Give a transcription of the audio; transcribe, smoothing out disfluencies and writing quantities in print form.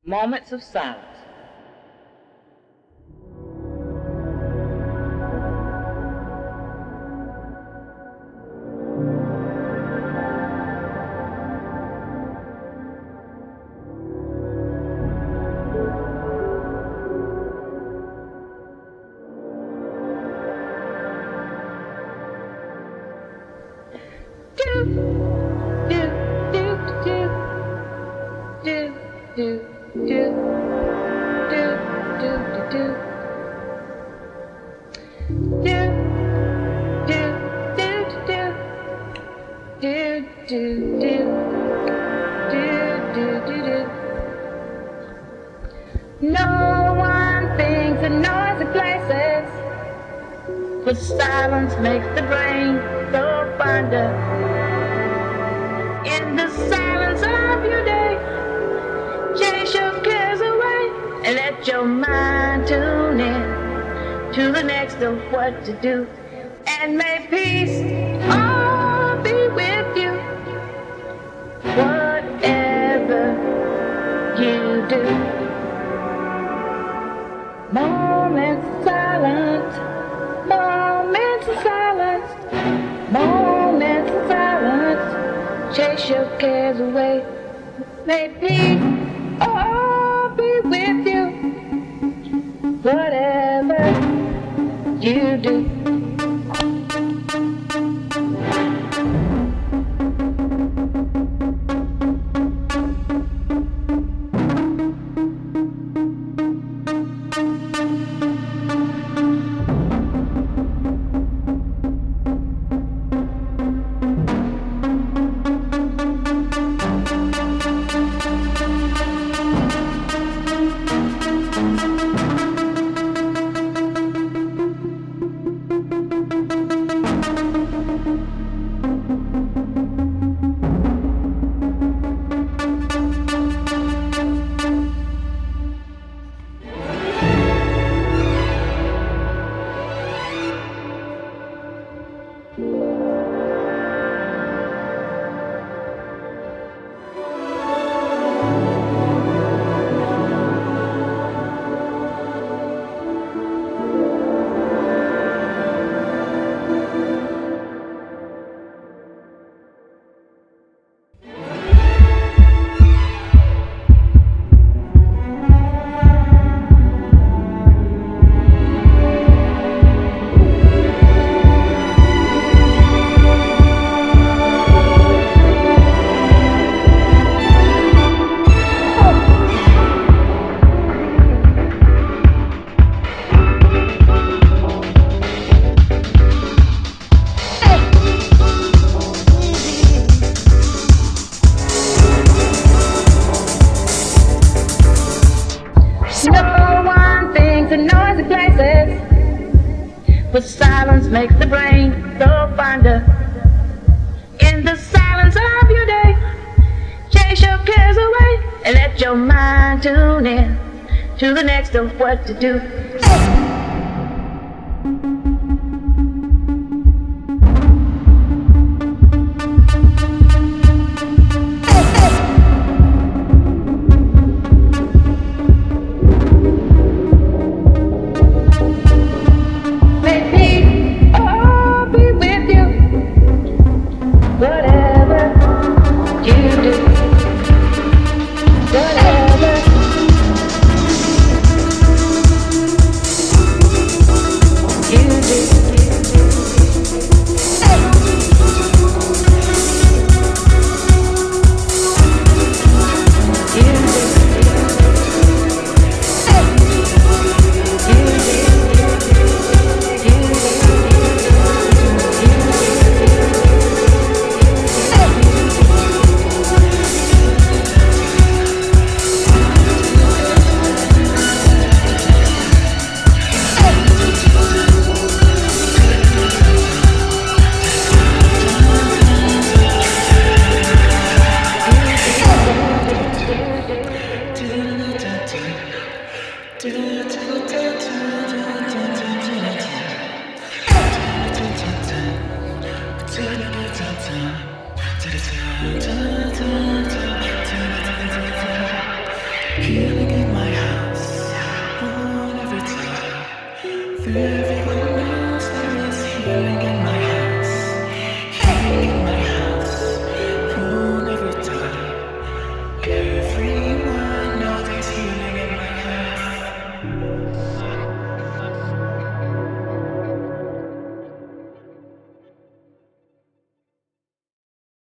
Moments of silence. Do, do, do, do, do, do, do, do, do, do, do. Do, do, do, do, do, do, do, do, do, do, do. No one thinks in noisy places, for silence makes the brain go fonder. In the silence of your day, chase your cares away and let your mind tune in to the next of what to do. And may peace all be with you, whatever you do. Moments of silence, moments of silence, moments of silence. Chase your cares away. May peace all be with you, whatever you do. No one thinks in noisy places, but silence makes the brain go fonder. In the silence of your day, chase your cares away and let your mind tune in to the next of what to do. Here never